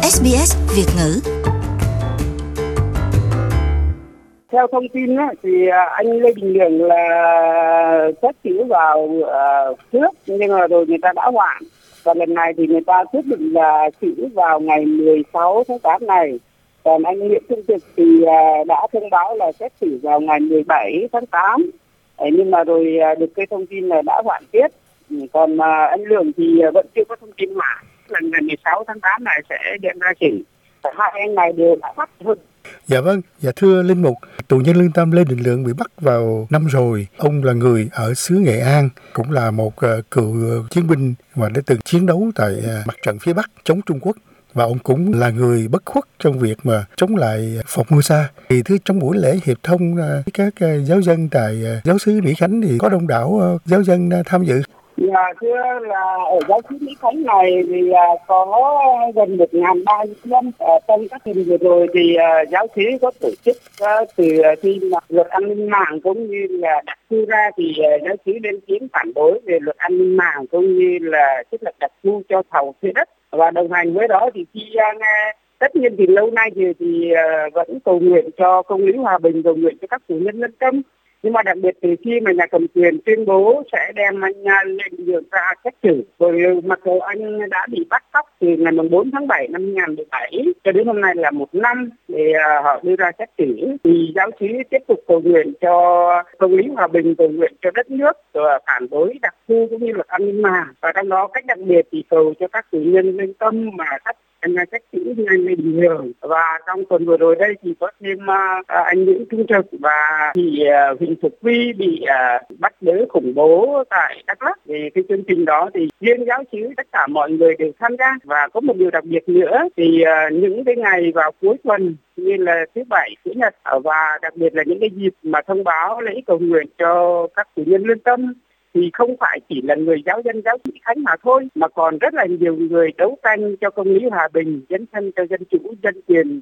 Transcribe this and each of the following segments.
SBS Việt ngữ. Theo thông tin thì anh Lê Đình Lượng là xét xử vào trước, nhưng mà rồi người ta đã hoãn. Và lần này thì người ta quyết định là xử vào ngày 16 tháng 8 này. Còn anh Nguyễn Trung Trực thì đã thông báo là xét xử vào ngày 17 tháng 8. Nhưng mà rồi được cái thông tin là đã hoãn tiếp. Còn anh Lượng thì vẫn chưa có thông tin hoãn. Lần ngày 16 tháng 8 này sẽ đem ra xử. Hai anh này đều đã bắt hơn. Dạ vâng, dạ thưa Linh Mục, tù nhân lương tâm Lê Đình Lượng bị bắt vào năm rồi. Ông là người ở xứ Nghệ An, cũng là một cựu chiến binh mà đã từng chiến đấu tại mặt trận phía Bắc chống Trung Quốc. Và ông cũng là người bất khuất trong việc mà chống lại Formosa. Thì thưa, trong buổi lễ hiệp thông các giáo dân tại giáo xứ Mỹ Khánh thì có đông đảo giáo dân tham dự. Dạ thưa, là ở giáo xứ Mỹ Khánh này thì có gần 1.300. Trong các tuần vừa rồi thì giáo xứ có tổ chức từ khi mà luật an ninh mạng cũng như là đặc khu ra thì giáo xứ lên tiếng phản đối về luật an ninh mạng cũng như là thiết lập đặc khu cho thầu thuê đất. Và đồng hành với đó thì khi tất nhiên thì lâu nay thì vẫn cầu nguyện cho công lý hòa bình, cầu nguyện cho các tù nhân lương tâm. Nhưng mà đặc biệt từ khi mà nhà cầm quyền tuyên bố sẽ đem anh Lê Đình Lượng ra xét xử, rồi mặc dù anh đã bị bắt cóc từ ngày 4 tháng 7 năm 2017 cho đến hôm nay là 1 năm để họ đưa ra xét xử, thì giáo xứ tiếp tục cầu nguyện cho công lý hòa bình, cầu nguyện cho đất nước, rồi phản đối đặc khu cũng như luật an ninh mạng. Và trong đó cách đặc biệt thì cầu cho các tù nhân lương tâm mà anh xét xử như anh Lê Đình Lượng. Và trong tuần vừa rồi đây thì có thêm anh Nguyễn Trung Trực và thì Huỳnh Thục Vi bị bắt giữ khủng bố tại Đắk Lắk. Thì cái chương trình đó thì riêng giáo xứ tất cả mọi người đều tham gia. Và có một điều đặc biệt nữa thì những cái ngày vào cuối tuần như là thứ Bảy, Chủ nhật và đặc biệt là những cái dịp mà thông báo lễ cầu nguyện cho các tù nhân lương tâm thì không phải chỉ là người giáo dân giáo sĩ Khánh mà thôi, mà còn rất là nhiều người đấu tranh cho công lý hòa bình, dấn thân cho dân chủ, dân quyền,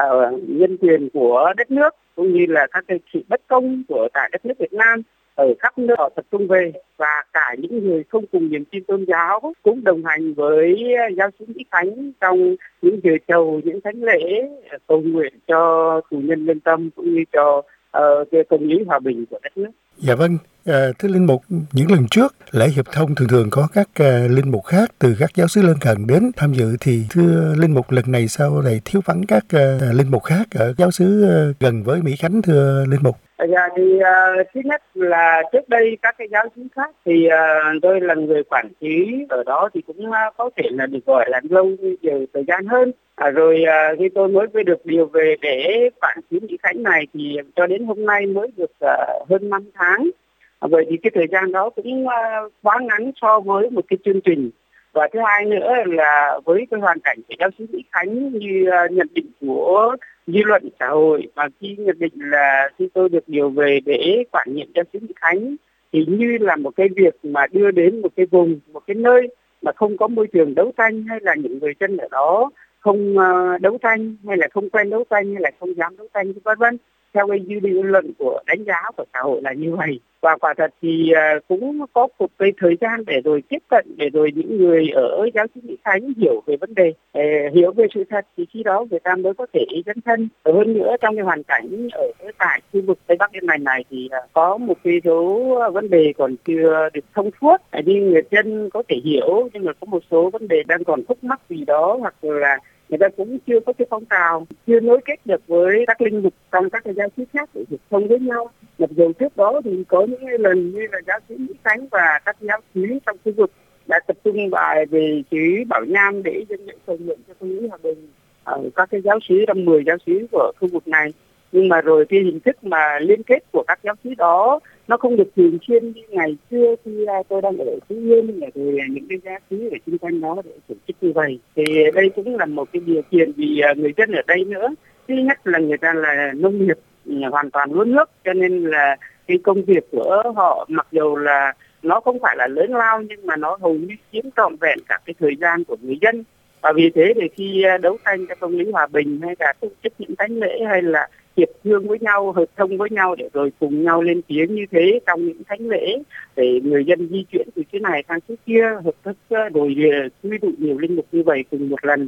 nhân quyền của đất nước, cũng như là các cái sự bất công của tại đất nước Việt Nam ở khắp nơi họ tập trung về. Và cả những người không cùng niềm tin tôn giáo cũng đồng hành với giáo sĩ Mỹ Khánh trong những giờ chầu, những thánh lễ cầu nguyện cho tù nhân lương tâm cũng như cho công lý hòa bình của đất nước. Dạ vâng, thưa Linh Mục, những lần trước lễ hiệp thông thường có các linh mục khác từ các giáo xứ lân cận đến tham dự, thì thưa Linh Mục, lần này sao lại thiếu vắng các linh mục khác ở giáo xứ gần với Mỹ Khánh, thưa Linh Mục? Dạ thì thứ nhất là trước đây các cái giáo xứ khác thì tôi là người quản lý ở đó thì cũng có thể là được gọi là lâu nhiều thời gian hơn. Rồi khi tôi mới được điều về để quản lý Mỹ Khánh này thì cho đến hôm nay mới được hơn 5 tháng. Vậy thì cái thời gian đó cũng quá ngắn so với một cái chương trình. Và thứ hai nữa là với cái hoàn cảnh của giáo xứ Mỹ Khánh như nhận định của dư luận xã hội, mà khi nhận định là khi tôi được điều về để quản nhiệm giáo xứ Mỹ Khánh thì như là một cái việc mà đưa đến một cái vùng, một cái nơi mà không có môi trường đấu tranh, hay là những người dân ở đó không đấu tranh, hay là không quen đấu tranh, hay là không dám đấu tranh, vân vân. Theo cái dư luận của đánh giá của xã hội là như vậy. Và quả thật thì cũng có một cái thời gian để rồi tiếp cận, để rồi những người ở giáo xứ Mỹ Khánh hiểu về vấn đề, hiểu về sự thật, thì khi đó người ta mới có thể dấn thân. Hơn nữa trong cái hoàn cảnh ở tại khu vực Tây Bắc bên này thì có một cái số vấn đề còn chưa được thông suốt, nhưng người dân có thể hiểu, nhưng mà có một số vấn đề đang còn khúc mắc gì đó, hoặc là người ta cũng chưa có cái phong trào, chưa nối kết được với các linh mục trong các cái giáo xứ khác để hiệp thông với nhau. Mặc dù trước đó thì có những lần như là giáo xứ Mỹ Khánh và các giáo xứ trong khu vực đã tập trung bài về xứ Bảo Nham để dân lễ cầu nguyện cho công lý hòa bình ở các cái giáo xứ trong 10 giáo xứ của khu vực này. Nhưng mà rồi cái hình thức mà liên kết của các giáo xứ đó nó không được thường xuyên như ngày xưa khi tôi đang ở Phú Yên, rồi những cái giáo xứ ở xung quanh đó để tổ chức như vậy. Thì đây cũng là một cái điều kiện vì người dân ở đây nữa. Thứ nhất là người ta là nông nghiệp hoàn toàn luôn nước, cho nên là cái công việc của họ mặc dù là nó không phải là lớn lao, nhưng mà nó hầu như chiếm trọn vẹn cả cái thời gian của người dân. Và vì thế thì khi đấu tranh cho công lý hòa bình, hay là tổ chức những thánh lễ, hay là hiệp thương với nhau, hợp thông với nhau để rồi cùng nhau lên tiếng như thế trong những thánh lễ, để người dân di chuyển từ cái này sang cái kia, hợp thức rồi quy tụ nhiều linh mục như vậy cùng một lần,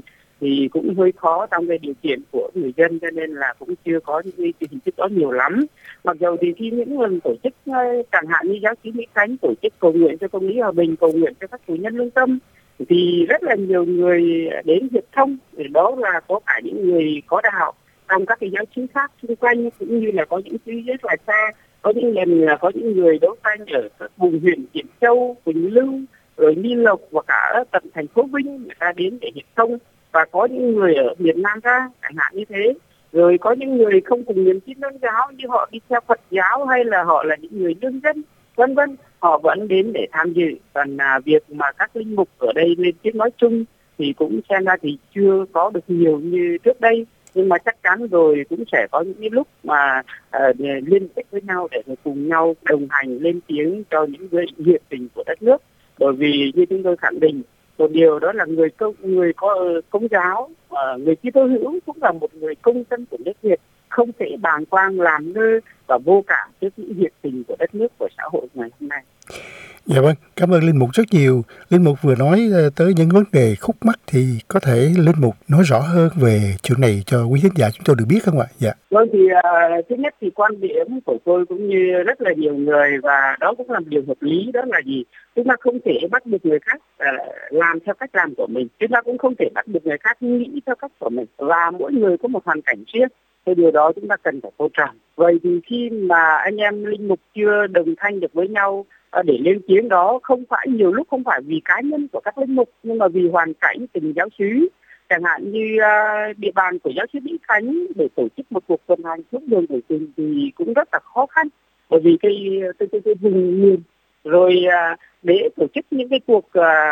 thì cũng hơi khó trong cái điều kiện của người dân, cho nên là cũng chưa có những cái hình thức đó nhiều lắm. Mặc dù thì khi những lần tổ chức chẳng hạn như giáo sứ Mỹ Khánh tổ chức cầu nguyện cho công lý hòa bình, cầu nguyện cho các tù nhân lương tâm, thì rất là nhiều người đến hiệp thông, đó là có cả những người có đạo trong các cái giáo sứ khác xung quanh, cũng như là có những sứ rất là xa, có những lần là có những người đấu tranh ở các vùng huyện Diễn Châu, Quỳnh Lưu, rồi Nghi Lộc và cả tận thành phố Vinh, người ta đến để hiệp thông. Và có những người ở miền Nam ra chẳng hạn như thế, rồi có những người không cùng niềm tin tôn giáo như họ đi theo Phật giáo hay là họ là những người lương dân, vân vân, họ vẫn đến để tham dự. Còn việc mà các linh mục ở đây lên tiếng nói chung thì cũng xem ra thì chưa có được nhiều như trước đây, nhưng mà chắc chắn rồi cũng sẽ có những cái lúc mà liên kết với nhau để cùng nhau đồng hành lên tiếng cho những người nhiệt tình của đất nước. Bởi vì như chúng tôi khẳng định một điều, đó là người có công giáo, người Kitô hữu cũng là một người công dân của nước Việt, không thể bàng quang làm ngơ và vô cảm trước những nhiệt tình của đất nước, của xã hội ngày hôm nay. Dạ vâng, cảm ơn Linh Mục rất nhiều. Linh Mục vừa nói tới những vấn đề khúc mắc, thì có thể Linh Mục nói rõ hơn về chuyện này cho quý khán giả chúng tôi được biết không ạ? Dạ. Vâng, thì thứ nhất thì quan điểm của tôi cũng như rất là nhiều người, và đó cũng là một điều hợp lý, đó là gì? Chúng ta không thể bắt buộc người khác làm theo cách làm của mình. Chúng ta cũng không thể bắt buộc người khác nghĩ theo cách của mình. Và mỗi người có một hoàn cảnh riêng. Thì điều đó chúng ta cần phải tôn trọng. Vậy thì khi mà anh em linh mục chưa đồng thanh được với nhau để lên tiếng, đó không phải nhiều lúc không phải vì cá nhân của các linh mục, nhưng mà vì hoàn cảnh từng giáo xứ. Chẳng hạn như địa bàn của giáo xứ Mỹ Khánh để tổ chức một cuộc tuần hành xuống đường biểu tình thì cũng rất là khó khăn, bởi vì cái vùng miền. Rồi để tổ chức những cái cuộc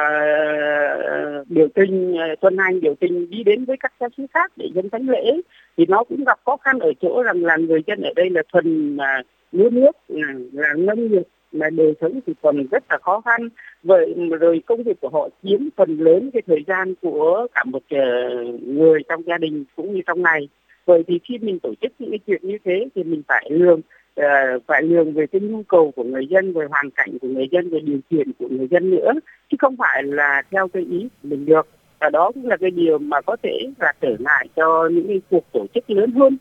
biểu tình, tuần hành biểu tình đi đến với các giáo xứ khác để dân thánh lễ, thì nó cũng gặp khó khăn ở chỗ rằng là người dân ở đây là thuần lúa nước, là nông nghiệp, mà đời sống thì còn rất là khó khăn. Vậy rồi công việc của họ chiếm phần lớn cái thời gian của cả một người trong gia đình cũng như trong ngày. Vậy thì khi mình tổ chức những cái chuyện như thế thì mình phải lường về cái nhu cầu của người dân, về hoàn cảnh của người dân, về điều kiện của người dân nữa, chứ không phải là theo cái ý của mình được. Và đó cũng là cái điều mà có thể là trở ngại cho những cái cuộc tổ chức lớn hơn.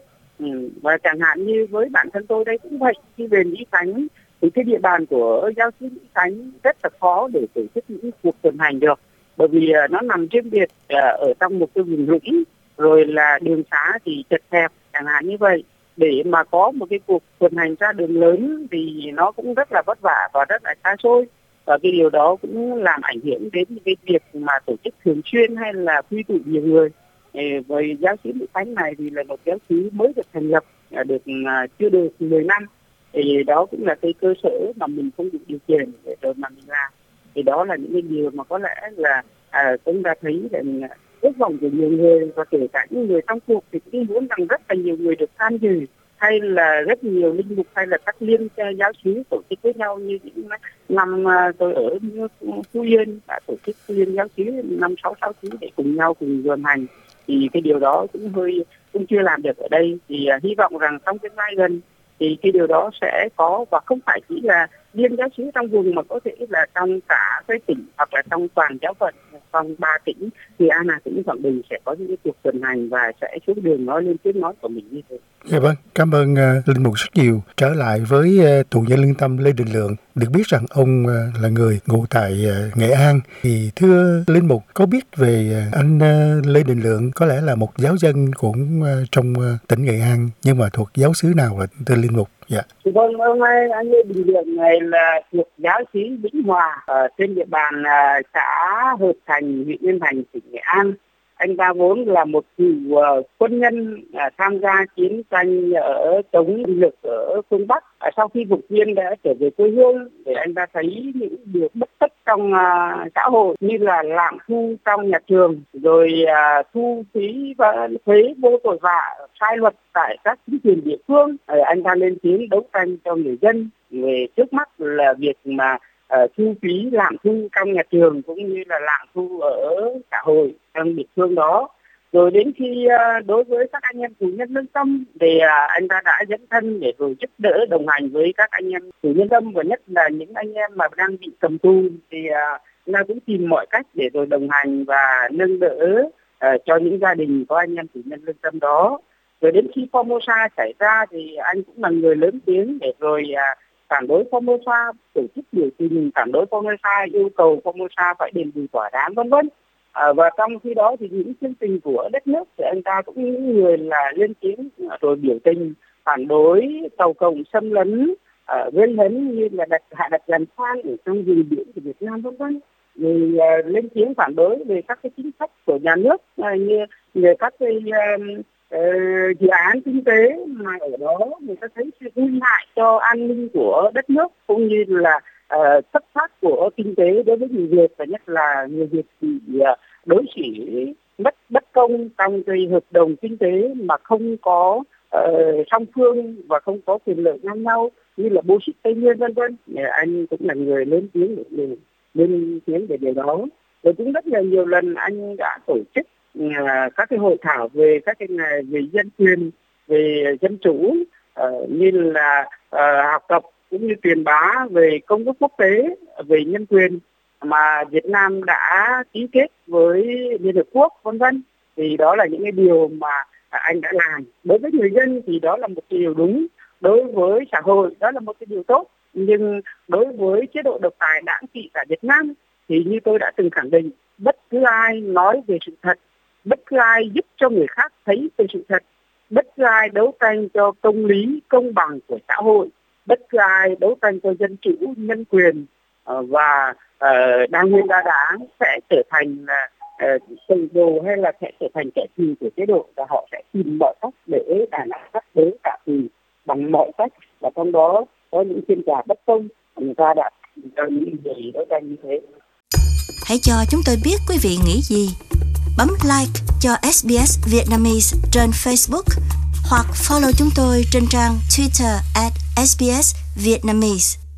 Và chẳng hạn như với bản thân tôi đây cũng vậy, khi về Mỹ Khánh thì cái địa bàn của giáo xứ Mỹ Khánh rất là khó để tổ chức những cuộc tuần hành được, bởi vì nó nằm riêng biệt ở trong một cái vùng lũng, rồi là đường xá thì chật hẹp chẳng hạn như vậy. Để mà có một cái cuộc tuần hành ra đường lớn thì nó cũng rất là vất vả và rất là xa xôi, và cái điều đó cũng làm ảnh hưởng đến cái việc mà tổ chức thường xuyên hay là quy tụ nhiều người. Với giáo xứ Mỹ Khánh này thì là một giáo xứ mới được thành lập, chưa được 10 năm, thì đó cũng là cái cơ sở mà mình không đủ điều kiện để rồi mà mình làm. Thì đó là những cái điều mà có lẽ là chúng ta thấy rằng ước vọng của nhiều người, và kể cả những người trong cuộc thì cũng muốn rằng rất là nhiều người được tham dự, hay là rất nhiều linh mục hay là các liên giáo xứ tổ chức với nhau. Như những năm tôi ở Phú Yên đã tổ chức liên giáo xứ 5-6 xứ để cùng nhau cùng tuần hành, thì cái điều đó cũng chưa làm được ở đây. Thì hy vọng rằng trong tương lai gần thì cái điều đó sẽ có, và không phải chỉ là liên giáo xứ trong vùng mà có thể là trong cả cái tỉnh hoặc là trong toàn giáo phận, trong 3 tỉnh thì An Hà, tỉnh Quảng Bình sẽ có những cái cuộc tuần hành và sẽ xuống đường nói lên tiếng nói của mình như thế. Dạ vâng, cảm ơn Linh Mục rất nhiều. Trở lại với tù nhân lương tâm Lê Đình Lượng, được biết rằng ông là người ngụ tại Nghệ An. Thì thưa Linh Mục, có biết về anh Lê Đình Lượng có lẽ là một giáo dân cũng trong tỉnh Nghệ An, nhưng mà thuộc giáo xứ nào ạ thưa Linh Mục? Dạ. Vâng, ông ơi, anh Lê Đình Lượng này là thuộc giáo xứ Vĩnh Hòa ở trên địa bàn xã Hợp Thành, huyện Yên Thành, tỉnh Nghệ An. Anh ta vốn là một cựu quân nhân tham gia chiến tranh ở chống lực ở phương Bắc. Sau khi phục viên đã trở về quê hương, để anh ta thấy những điều bất tất trong xã hội, như là lạm thu trong nhà trường, rồi thu phí và thuế vô tội vạ, sai luật tại các chính quyền địa phương. Anh ta lên tiếng đấu tranh cho người dân. Về trước mắt là việc mà thu phí lạm thu trong nhà trường cũng như là lạm thu ở xã hội trong địa phương đó. Rồi đến khi đối với các anh em tù nhân lương tâm thì anh ta đã dấn thân để rồi giúp đỡ đồng hành với các anh em tù nhân lương tâm, và nhất là những anh em mà đang bị cầm tù thì anh ta cũng tìm mọi cách để rồi đồng hành và nâng đỡ cho những gia đình có anh em tù nhân lương tâm đó. Rồi đến khi Formosa xảy ra thì anh cũng là người lớn tiếng để rồi phản đối Formosa, tổ chức biểu tình phản đối Formosa, yêu cầu Formosa phải đền bù thỏa đáng vân vân. Và trong khi đó thì những chương trình của đất nước thì anh ta cũng những người là lên tiếng rồi biểu tình phản đối tàu cộng xâm lấn, gây hấn như là hạ đặt giàn khoan ở trong vùng biển của Việt Nam vân vân. Rồi lên tiếng phản đối về các cái chính sách của nhà nước như các cái dự án kinh tế mà ở đó người ta thấy sẽ nguy hại cho an ninh của đất nước, cũng như là thất thoát của kinh tế đối với người Việt, và nhất là người Việt bị đối xử bất công trong cái hợp đồng kinh tế mà không có song phương và không có quyền lợi ngang nhau, như là bô xít Tây Nguyên vân vân. Anh cũng là người lên tiếng về điều đó. Rồi cũng rất là nhiều lần anh đã tổ chức các cái hội thảo về các cái ngày về dân quyền, về dân chủ, như là học tập cũng như truyền bá về công ước quốc tế về nhân quyền mà Việt Nam đã ký kết với Liên Hợp Quốc vân vân. Thì đó là những cái điều mà anh đã làm. Đối với người dân thì đó là một điều đúng, đối với xã hội đó là một cái điều tốt, nhưng đối với chế độ độc tài đảng trị tại Việt Nam thì như tôi đã từng khẳng định, bất cứ ai nói về sự thật, bất cứ ai giúp cho người khác thấy về sự thật, bất cứ ai đấu tranh cho công lý, công bằng của xã hội, bất cứ ai đấu tranh cho dân chủ, nhân quyền và đa nguyên đa đảng sẽ trở thành tội đồ hay là sẽ trở thành kẻ thù của chế độ, và họ sẽ tìm mọi cách để đàn áp các đế cả thù bằng mọi cách, và trong đó có những phiên tòa bất công người ta đã cho những người đấu tranh như thế. Hãy cho chúng tôi biết quý vị nghĩ gì. Bấm like cho SBS Vietnamese trên Facebook hoặc follow chúng tôi trên trang Twitter @SBS Vietnamese.